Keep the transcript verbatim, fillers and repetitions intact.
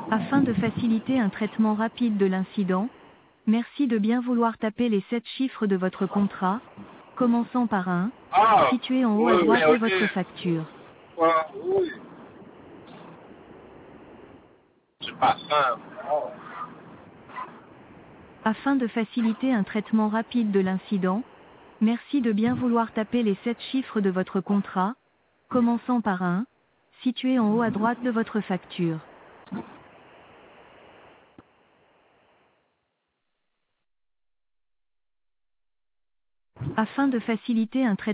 Afin de faciliter un traitement rapide de l'incident, merci de bien vouloir taper les sept chiffres de votre contrat, commençant par un, Ah, situé en haut à oui, oui, droite de ok. votre facture. Quoi, oui. C'est pas simple. Oh. Afin de faciliter un traitement rapide de l'incident, merci de bien vouloir taper les sept chiffres de votre contrat, commençant par un, situé en haut à droite de votre facture. Afin de faciliter un traitement